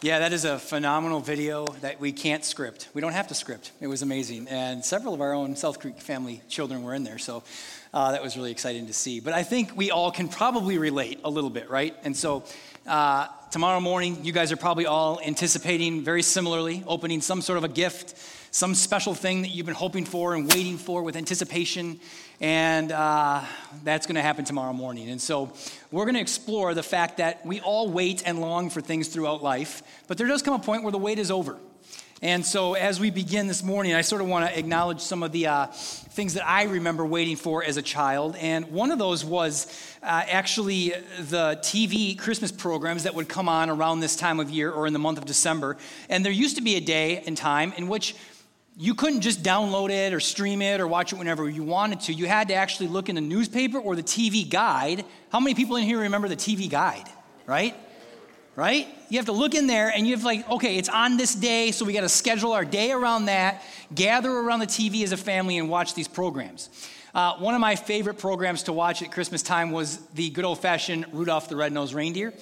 Yeah, that is a phenomenal video that we can't script. We don't have to script. It was amazing. And several of our own South Creek family children were in there, so that was really exciting to see. But I think we all can probably relate a little bit, right? And so tomorrow morning, you guys are probably all anticipating very similarly, opening some sort of a gift, some special thing that you've been hoping for and waiting for with anticipation. And that's going to happen tomorrow morning. And so we're going to explore the fact that we all wait and long for things throughout life, but there does come a point where the wait is over. And so as we begin this morning, I sort of want to acknowledge some of the things that I remember waiting for as a child. And one of those was actually the TV Christmas programs that would come on around this time of year or in the month of December. And there used to be a day and time in which you couldn't just download it or stream it or watch it whenever you wanted to. You had to actually look in the newspaper or the TV guide. How many people in here remember the TV guide, right? Right? You have to look in there and you have okay, it's on this day, so we got to schedule our day around that, gather around the TV as a family and watch these programs. One of my favorite programs to watch at Christmas time was the good old-fashioned Rudolph the Red-Nosed Reindeer.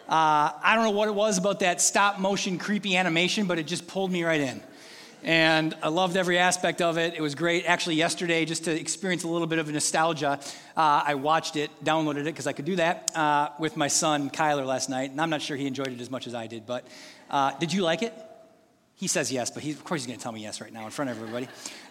I don't know what it was about that stop-motion creepy animation, but it just pulled me right in. And I loved every aspect of it. It was great. Actually, yesterday, just to experience a little bit of nostalgia, I watched it, downloaded it, because I could do that, with my son, Kyler, last night. And I'm not sure he enjoyed it as much as I did. But did you like it? He says yes, but of course he's going to tell me yes right now in front of everybody.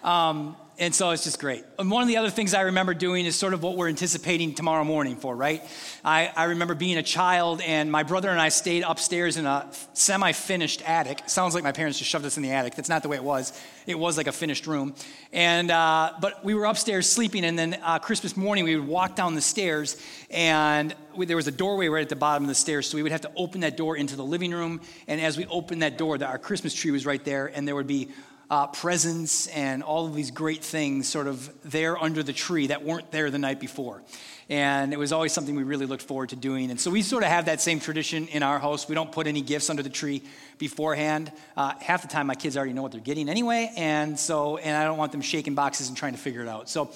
And so it's just great. And one of the other things I remember doing is sort of what we're anticipating tomorrow morning for, right? I remember being a child, and my brother and I stayed upstairs in a semi-finished attic. Sounds like my parents just shoved us in the attic. That's not the way it was. It was like a finished room. And but we were upstairs sleeping, and then Christmas morning we would walk down the stairs, and there was a doorway right at the bottom of the stairs, so we would have to open that door into the living room. And as we opened that door, our Christmas tree was right there, and there would be presents and all of these great things sort of there under the tree that weren't there the night before. And it was always something we really looked forward to doing. And so we sort of have that same tradition in our house. We don't put any gifts under the tree beforehand. Half the time my kids already know what they're getting anyway, and I don't want them shaking boxes and trying to figure it out. So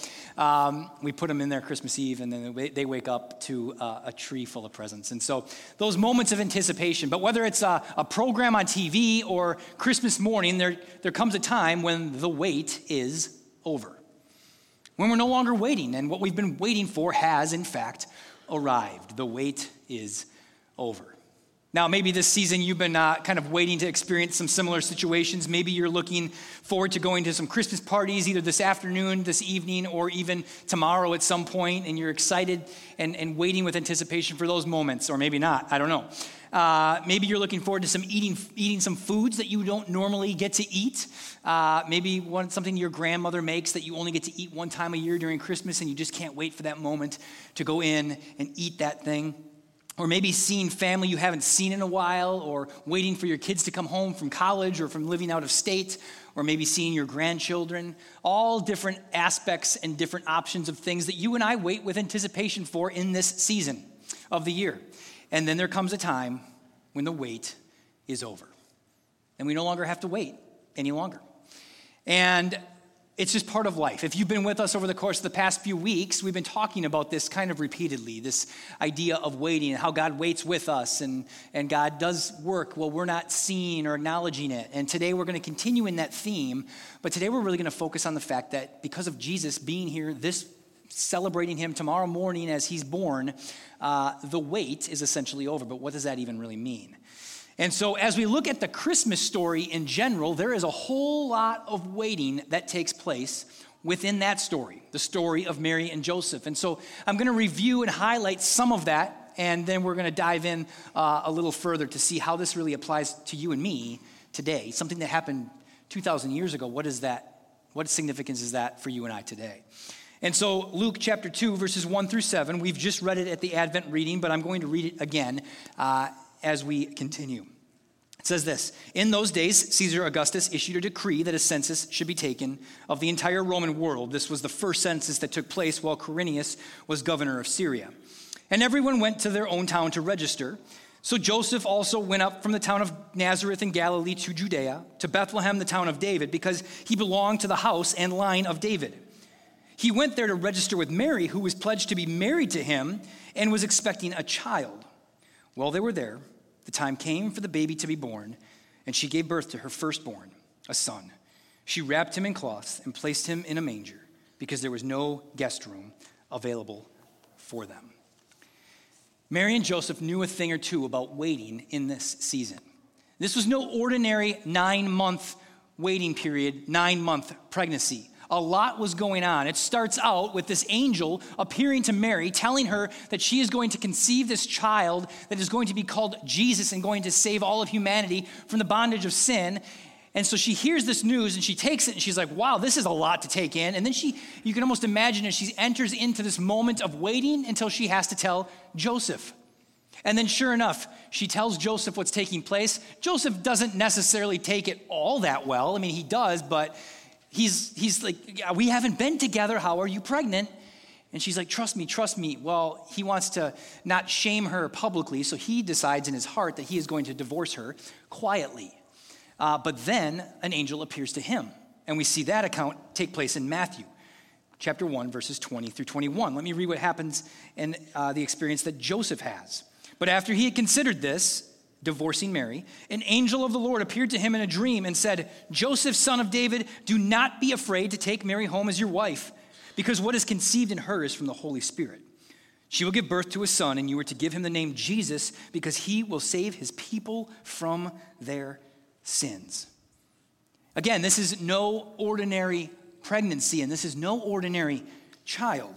we put them in there Christmas Eve, and then they wake up to a tree full of presents. And so those moments of anticipation, but whether it's a program on TV or Christmas morning, there comes a time when the wait is over. When we're no longer waiting, and what we've been waiting for has, in fact, arrived. The wait is over. Now, maybe this season you've been kind of waiting to experience some similar situations. Maybe you're looking forward to going to some Christmas parties either this afternoon, this evening, or even tomorrow at some point, and you're excited and waiting with anticipation for those moments, or maybe not. I don't know. Maybe you're looking forward to eating some foods that you don't normally get to eat. Maybe something your grandmother makes that you only get to eat one time a year during Christmas, and you just can't wait for that moment to go in and eat that thing. Or maybe seeing family you haven't seen in a while, or waiting for your kids to come home from college or from living out of state, or maybe seeing your grandchildren. All different aspects and different options of things that you and I wait with anticipation for in this season of the year. And then there comes a time when the wait is over. And we no longer have to wait any longer. And it's just part of life. If you've been with us over the course of the past few weeks, we've been talking about this kind of repeatedly, this idea of waiting and how God waits with us and God does work while we're not seeing or acknowledging it. And today we're going to continue in that theme, but today we're really going to focus on the fact that because of Jesus being here, celebrating him tomorrow morning as he's born, the wait is essentially over. But what does that even really mean? And so as we look at the Christmas story in general, there is a whole lot of waiting that takes place within that story, the story of Mary and Joseph. And so I'm going to review and highlight some of that, and then we're going to dive in a little further to see how this really applies to you and me today. Something that happened 2,000 years ago, what significance is that for you and I today? And so Luke chapter 2, verses 1 through 7, we've just read it at the Advent reading, but I'm going to read it again as we continue. It says this: "In those days, Caesar Augustus issued a decree that a census should be taken of the entire Roman world. This was the first census that took place while Quirinius was governor of Syria. And everyone went to their own town to register. So Joseph also went up from the town of Nazareth in Galilee to Judea, to Bethlehem, the town of David, because he belonged to the house and line of David. He went there to register with Mary, who was pledged to be married to him and was expecting a child. While they were there, the time came for the baby to be born, and she gave birth to her firstborn, a son. She wrapped him in cloths and placed him in a manger because there was no guest room available for them. Mary and Joseph knew a thing or two about waiting in this season. This was no ordinary 9-month waiting period, 9-month pregnancy. A lot was going on. It starts out with this angel appearing to Mary, telling her that she is going to conceive this child that is going to be called Jesus and going to save all of humanity from the bondage of sin. And so she hears this news and she takes it and she's like, wow, this is a lot to take in. And then you can almost imagine as she enters into this moment of waiting until she has to tell Joseph. And then sure enough, she tells Joseph what's taking place. Joseph doesn't necessarily take it all that well. I mean, he does, but he's like, we haven't been together. How are you pregnant? And she's like, trust me. Well, he wants to not shame her publicly, so he decides in his heart that he is going to divorce her quietly. But then an angel appears to him. And we see that account take place in Matthew chapter 1, verses 20 through 21. Let me read what happens in the experience that Joseph has. But after he had considered this, divorcing Mary, an angel of the Lord appeared to him in a dream and said, Joseph, son of David, do not be afraid to take Mary home as your wife, because what is conceived in her is from the Holy Spirit. She will give birth to a son, and you are to give him the name Jesus, because he will save his people from their sins. Again, this is no ordinary pregnancy, and this is no ordinary child.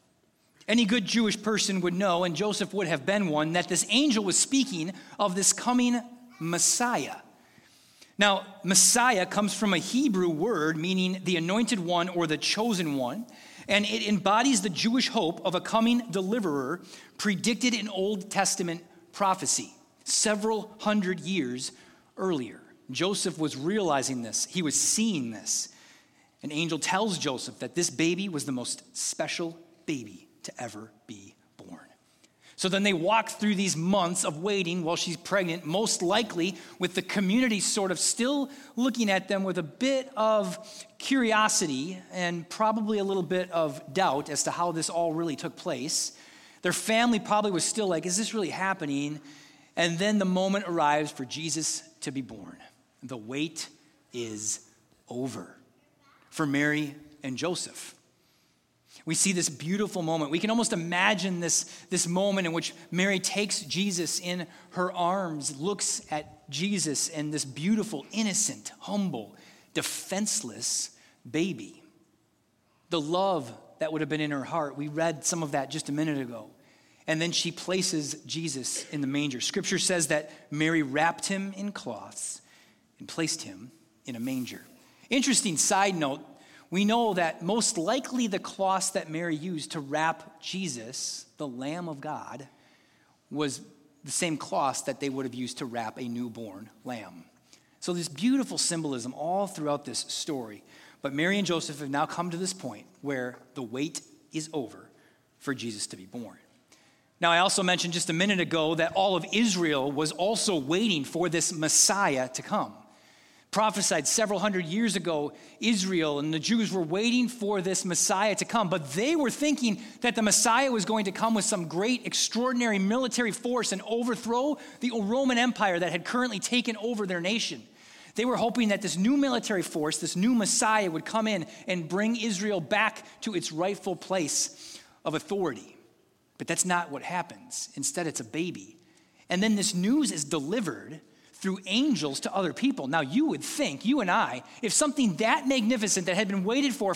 Any good Jewish person would know, and Joseph would have been one, that this angel was speaking of this coming Messiah. Now, Messiah comes from a Hebrew word meaning the anointed one or the chosen one, and it embodies the Jewish hope of a coming deliverer predicted in Old Testament prophecy several hundred years earlier. Joseph was realizing this. He was seeing this. An angel tells Joseph that this baby was the most special baby to ever be born. So then they walk through these months of waiting while she's pregnant, most likely with the community sort of still looking at them with a bit of curiosity and probably a little bit of doubt as to how this all really took place. Their family probably was still like, is this really happening? And then the moment arrives for Jesus to be born. The wait is over for Mary and Joseph. We see this beautiful moment. We can almost imagine this moment in which Mary takes Jesus in her arms, looks at Jesus and this beautiful, innocent, humble, defenseless baby. The love that would have been in her heart, we read some of that just a minute ago. And then she places Jesus in the manger. Scripture says that Mary wrapped him in cloths and placed him in a manger. Interesting side note. We know that most likely the cloths that Mary used to wrap Jesus, the Lamb of God, was the same cloths that they would have used to wrap a newborn lamb. So this beautiful symbolism all throughout this story. But Mary and Joseph have now come to this point where the wait is over for Jesus to be born. Now, I also mentioned just a minute ago that all of Israel was also waiting for this Messiah to come. Prophesied several hundred years ago, Israel and the Jews were waiting for this Messiah to come, but they were thinking that the Messiah was going to come with some great, extraordinary military force and overthrow the Roman Empire that had currently taken over their nation. They were hoping that this new military force, this new Messiah, would come in and bring Israel back to its rightful place of authority. But that's not what happens. Instead, it's a baby. And then this news is delivered through angels to other people. Now, you would think, you and I, if something that magnificent that had been waited for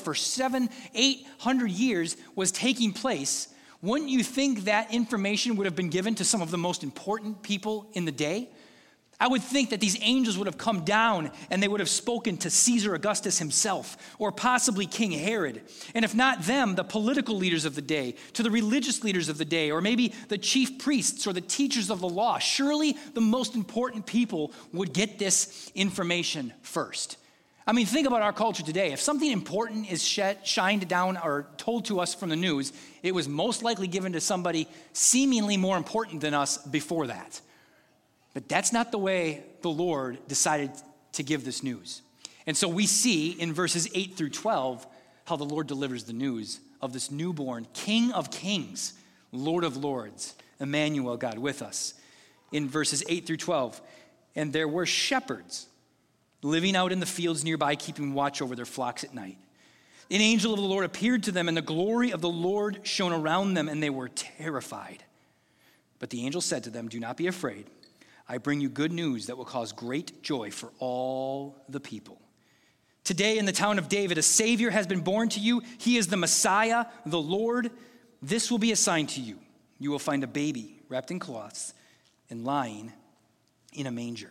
700-800 years was taking place, wouldn't you think that information would have been given to some of the most important people in the day? I would think that these angels would have come down and they would have spoken to Caesar Augustus himself, or possibly King Herod. And if not them, the political leaders of the day, to the religious leaders of the day, or maybe the chief priests or the teachers of the law. Surely the most important people would get this information first. I mean, think about our culture today. If something important is shined down or told to us from the news, it was most likely given to somebody seemingly more important than us before that. But that's not the way the Lord decided to give this news. And so we see in verses 8 through 12 how the Lord delivers the news of this newborn King of Kings, Lord of Lords, Emmanuel, God with us. in verses 8 through 12. And there were shepherds living out in the fields nearby, keeping watch over their flocks at night. An angel of the Lord appeared to them, and the glory of the Lord shone around them, and they were terrified. But the angel said to them, "Do not be afraid. I bring you good news that will cause great joy for all the people. Today in the town of David, a Savior has been born to you. He is the Messiah, the Lord. This will be a sign to you. You will find a baby wrapped in cloths and lying in a manger."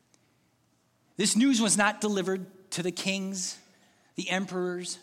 This news was not delivered to the kings, the emperors,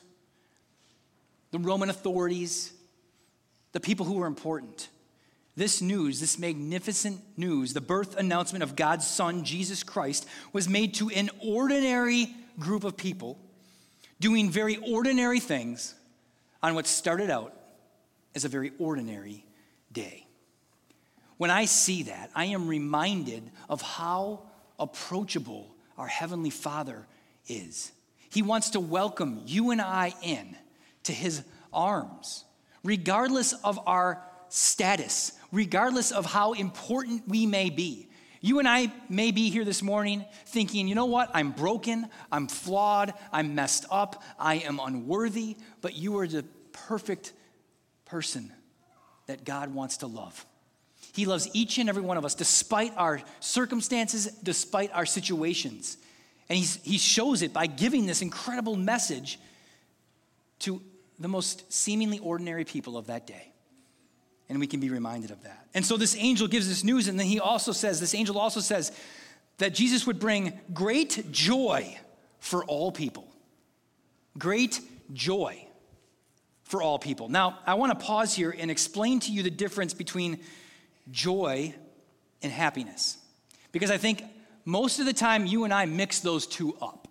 the Roman authorities, the people who were important. This news, this magnificent news, the birth announcement of God's Son, Jesus Christ, was made to an ordinary group of people doing very ordinary things on what started out as a very ordinary day. When I see that, I am reminded of how approachable our Heavenly Father is. He wants to welcome you and I in to his arms, regardless of our status, regardless of how important we may be. You and I may be here this morning thinking, you know what? I'm broken, I'm flawed, I'm messed up, I am unworthy, but you are the perfect person that God wants to love. He loves each and every one of us, despite our circumstances, despite our situations. And he shows it by giving this incredible message to the most seemingly ordinary people of that day. And we can be reminded of that. And so this angel gives this news, and then this angel also says that Jesus would bring great joy for all people. Great joy for all people. Now, I want to pause here and explain to you the difference between joy and happiness. Because I think most of the time you and I mix those two up.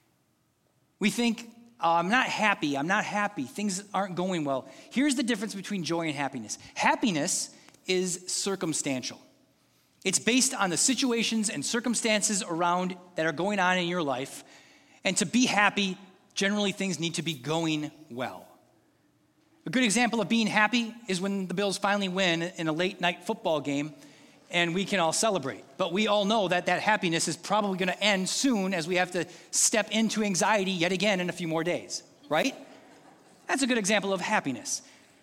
We think, I'm not happy, things aren't going well. Here's the difference between joy and happiness. Happiness is circumstantial. It's based on the situations and circumstances around that are going on in your life. And to be happy, generally things need to be going well. A good example of being happy is when the Bills finally win in a late night football game and we can all celebrate. But we all know that happiness is probably going to end soon as we have to step into anxiety yet again in a few more days, right? That's a good example of happiness.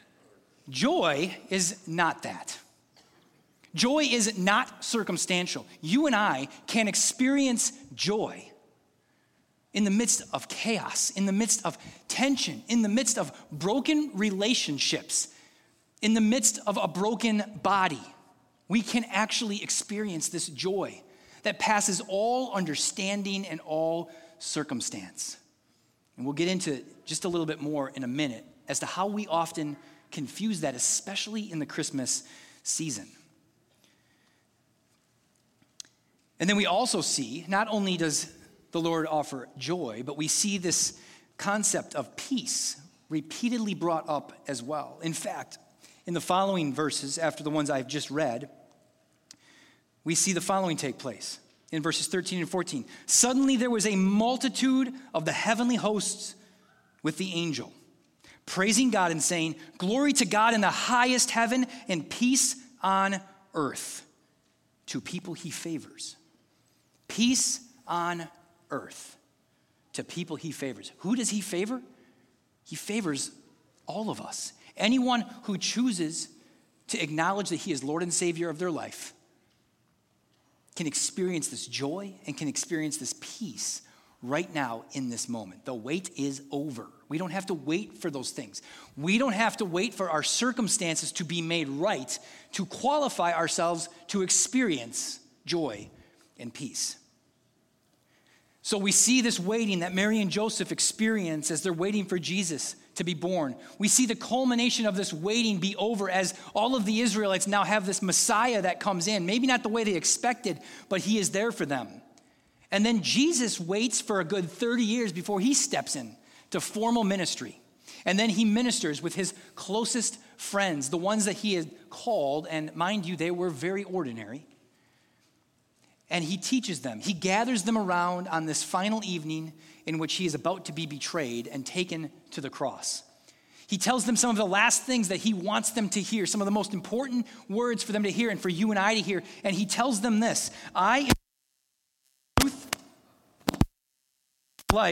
Joy is not that. Joy is not circumstantial. You and I can experience joy in the midst of chaos, in the midst of tension, in the midst of broken relationships, in the midst of a broken body. We can actually experience this joy that passes all understanding and all circumstance. And we'll get into just a little bit more in a minute as to how we often confuse that, especially in the Christmas season. And then we also see, not only does the Lord offer joy, but we see this concept of peace repeatedly brought up as well. In fact, in the following verses, after the ones I've just read, we see the following take place. In verses 13 and 14, "Suddenly there was a multitude of the heavenly hosts with the angel, praising God and saying, 'Glory to God in the highest heaven and peace on earth to people he favors.'" Peace on earth to people he favors. Who does he favor? He favors all of us. Anyone who chooses to acknowledge that he is Lord and Savior of their life can experience this joy and can experience this peace right now in this moment. The wait is over. We don't have to wait for those things. We don't have to wait for our circumstances to be made right to qualify ourselves to experience joy and peace. So we see this waiting that Mary and Joseph experience as they're waiting for Jesus to be born. We see the culmination of this waiting be over as all of the Israelites now have this Messiah that comes in. Maybe not the way they expected, but he is there for them. And then Jesus waits for a good 30 years before he steps in to formal ministry. And then he ministers with his closest friends, the ones that he had called, and mind you, they were very ordinary. And he teaches them. He gathers them around on this final evening in which he is about to be betrayed and taken to the cross. He tells them some of the last things that he wants them to hear, some of the most important words for them to hear and for you and I to hear. And he tells them this: I am the truth, life.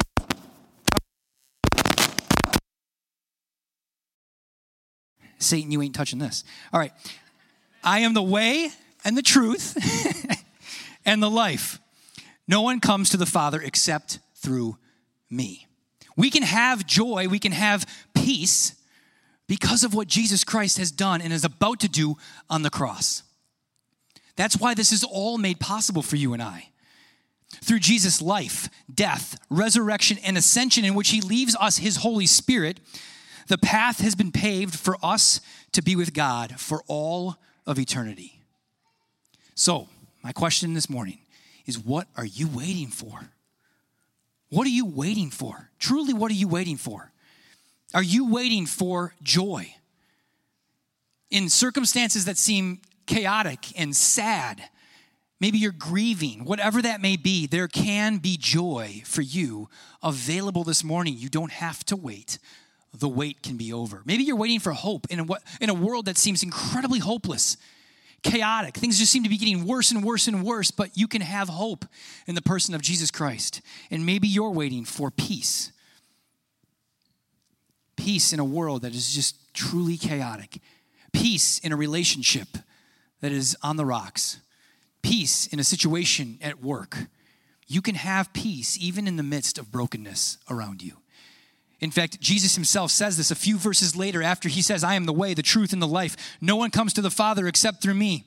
Satan, you ain't touching this. All right. I am the way and the truth and the life. No one comes to the Father except through me. We can have joy, we can have peace because of what Jesus Christ has done and is about to do on the cross. That's why this is all made possible for you and I. Through Jesus' life, death, resurrection, and ascension, in which he leaves us his Holy Spirit, the path has been paved for us to be with God for all of eternity. So, my question this morning is, what are you waiting for? What are you waiting for? Truly, what are you waiting for? Are you waiting for joy? In circumstances that seem chaotic and sad, maybe you're grieving, whatever that may be, there can be joy for you available this morning. You don't have to wait. The wait can be over. Maybe you're waiting for hope in a world that seems incredibly hopeless, chaotic. Things just seem to be getting worse and worse and worse, but you can have hope in the person of Jesus Christ. And maybe you're waiting for peace. Peace in a world that is just truly chaotic. Peace in a relationship that is on the rocks. Peace in a situation at work. You can have peace even in the midst of brokenness around you. In fact, Jesus himself says this a few verses later after he says, I am the way, the truth, and the life. No one comes to the Father except through me.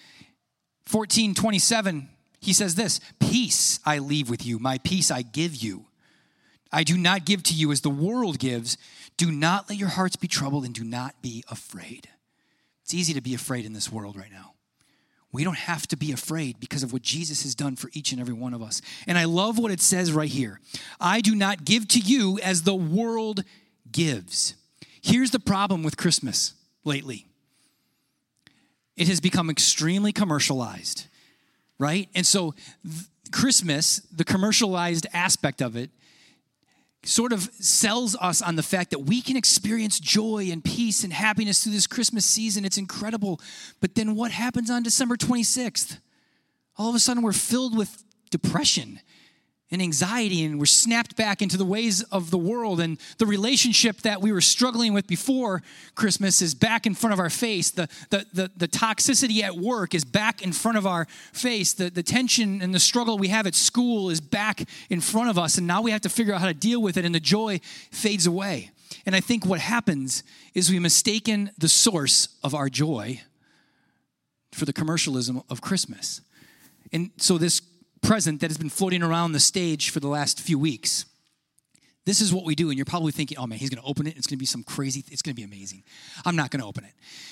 14:27, he says this: peace I leave with you, my peace I give you. I do not give to you as the world gives. Do not let your hearts be troubled and do not be afraid. It's easy to be afraid in this world right now. We don't have to be afraid because of what Jesus has done for each and every one of us. And I love what it says right here. I do not give to you as the world gives. Here's the problem with Christmas lately. It has become extremely commercialized, right? And so Christmas, the commercialized aspect of it, sort of sells us on the fact that we can experience joy and peace and happiness through this Christmas season. It's incredible. But then what happens on December 26th? All of a sudden we're filled with depression and anxiety, and we're snapped back into the ways of the world, and the relationship that we were struggling with before Christmas is back in front of our face. The toxicity at work is back in front of our face. The tension and the struggle we have at school is back in front of us, and now we have to figure out how to deal with it, and the joy fades away. And I think what happens is we mistaken the source of our joy for the commercialism of Christmas. And so this present that has been floating around the stage for the last few weeks, this is what we do. And you're probably thinking, oh man, he's going to open it. It's going to be some crazy, it's going to be amazing. I'm not going to open it.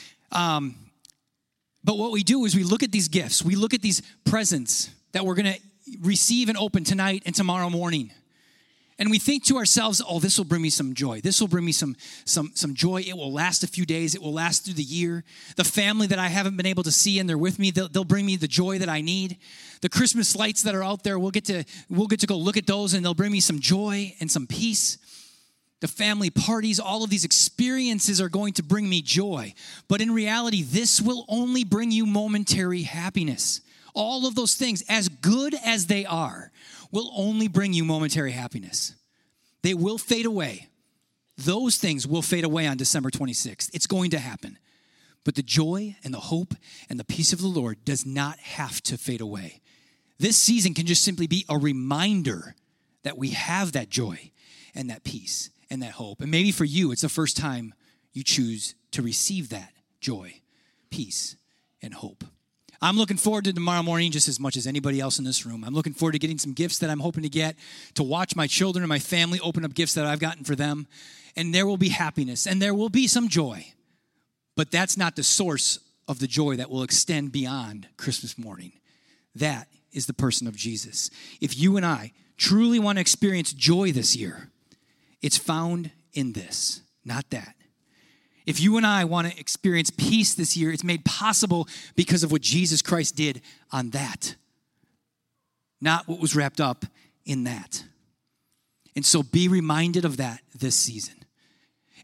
But what we do is we look at these gifts. We look at these presents that we're going to receive and open tonight and tomorrow morning. And we think to ourselves, oh, this will bring me some joy. This will bring me some joy. It will last a few days. It will last through the year. The family that I haven't been able to see and they're with me, they'll bring me the joy that I need. The Christmas lights that are out there, we'll get to go look at those, and they'll bring me some joy and some peace. The family parties, all of these experiences are going to bring me joy. But in reality, this will only bring you momentary happiness. All of those things, as good as they are, will only bring you momentary happiness. They will fade away. Those things will fade away on December 26th. It's going to happen. But the joy and the hope and the peace of the Lord does not have to fade away. This season can just simply be a reminder that we have that joy and that peace and that hope. And maybe for you, it's the first time you choose to receive that joy, peace, and hope. I'm looking forward to tomorrow morning just as much as anybody else in this room. I'm looking forward to getting some gifts that I'm hoping to get, to watch my children and my family open up gifts that I've gotten for them. And there will be happiness and there will be some joy. But that's not the source of the joy that will extend beyond Christmas morning. That is the person of Jesus. If you and I truly want to experience joy this year, it's found in this, not that. If you and I want to experience peace this year, it's made possible because of what Jesus Christ did on that, not what was wrapped up in that. And so be reminded of that this season.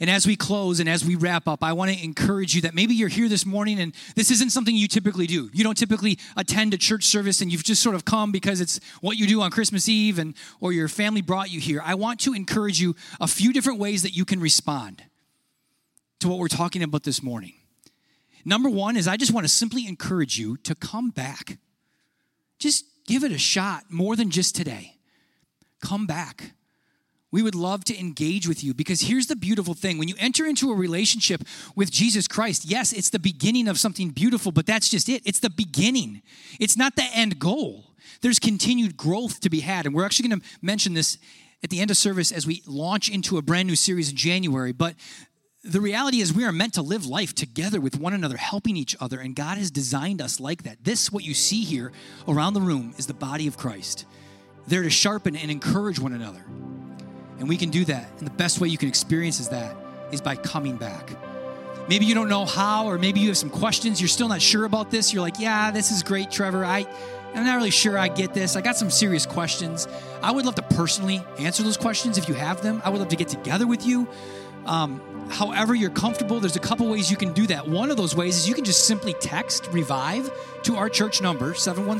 And as we close and as we wrap up, I want to encourage you that maybe you're here this morning and this isn't something you typically do. You don't typically attend a church service and you've just sort of come because it's what you do on Christmas Eve or your family brought you here. I want to encourage you a few different ways that you can respond to what we're talking about this morning. Number one is I just want to simply encourage you to come back. Just give it a shot more than just today. Come back. We would love to engage with you because here's the beautiful thing. When you enter into a relationship with Jesus Christ, yes, it's the beginning of something beautiful, but that's just it. It's the beginning. It's not the end goal. There's continued growth to be had. And we're actually going to mention this at the end of service as we launch into a brand new series in January. But the reality is we are meant to live life together with one another, helping each other. And God has designed us like that. This, what you see here around the room, is the body of Christ. They're to sharpen and encourage one another. And we can do that. And the best way you can experience that is by coming back. Maybe you don't know how, or maybe you have some questions. You're still not sure about this. You're like, yeah, this is great, Trevor. I'm not really sure I get this. I got some serious questions. I would love to personally answer those questions if you have them. I would love to get together with you. However you're comfortable, there's a couple ways you can do that. One of those ways is you can just simply text REVIVE to our church number,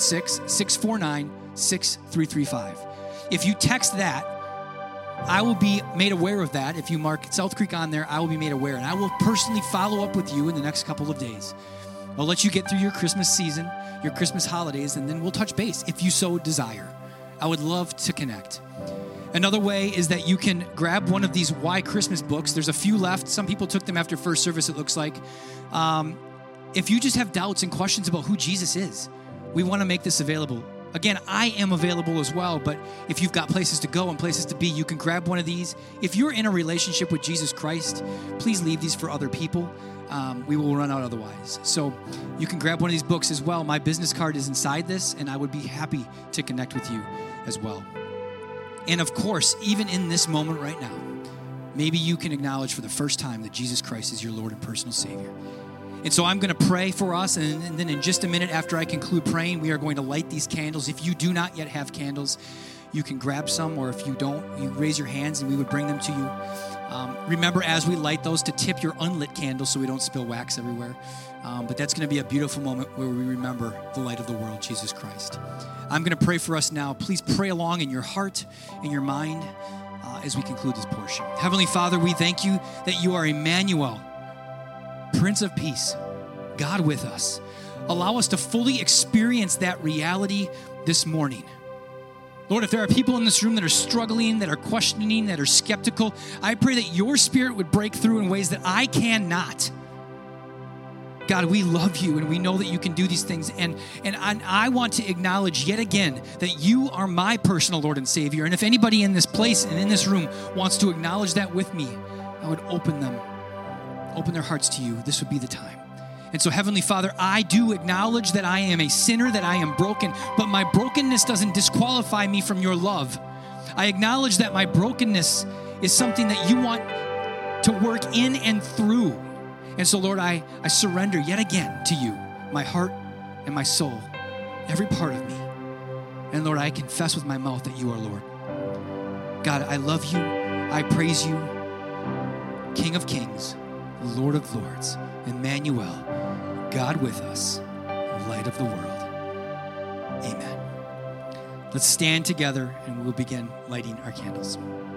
716-649-6335. If you text that, I will be made aware of that. If you mark South Creek on there, I will be made aware. And I will personally follow up with you in the next couple of days. I'll let you get through your Christmas season, your Christmas holidays, and then we'll touch base if you so desire. I would love to connect. Another way is that you can grab one of these Why Christmas books. There's a few left. Some people took them after first service, it looks like. If you just have doubts and questions about who Jesus is, we want to make this available. Again, I am available as well, but if you've got places to go and places to be, you can grab one of these. If you're in a relationship with Jesus Christ, please leave these for other people. We will run out otherwise. So you can grab one of these books as well. My business card is inside this, and I would be happy to connect with you as well. And of course, even in this moment right now, maybe you can acknowledge for the first time that Jesus Christ is your Lord and personal Savior. And so I'm going to pray for us, and then in just a minute after I conclude praying, we are going to light these candles. If you do not yet have candles, you can grab some, or if you don't, you raise your hands and we would bring them to you. Remember, as we light those, to tip your unlit candles so we don't spill wax everywhere. But that's going to be a beautiful moment where we remember the light of the world, Jesus Christ. I'm going to pray for us now. Please pray along in your heart, in your mind, as we conclude this portion. Heavenly Father, we thank you that you are Emmanuel, Prince of Peace, God with us. Allow us to fully experience that reality this morning. Lord, if there are people in this room that are struggling, that are questioning, that are skeptical, I pray that your Spirit would break through in ways that I cannot. God, we love you and we know that you can do these things. And I want to acknowledge yet again that you are my personal Lord and Savior. And if anybody in this place and in this room wants to acknowledge that with me, I would open their hearts to you. This would be the time. And so, Heavenly Father, I do acknowledge that I am a sinner, that I am broken, but my brokenness doesn't disqualify me from your love. I acknowledge that my brokenness is something that you want to work in and through. And so, Lord, I surrender yet again to you, my heart and my soul, every part of me. And Lord, I confess with my mouth that you are Lord. God, I love you. I praise you. King of kings, Lord of lords, Emmanuel, God with us, light of the world. Amen. Let's stand together and we'll begin lighting our candles.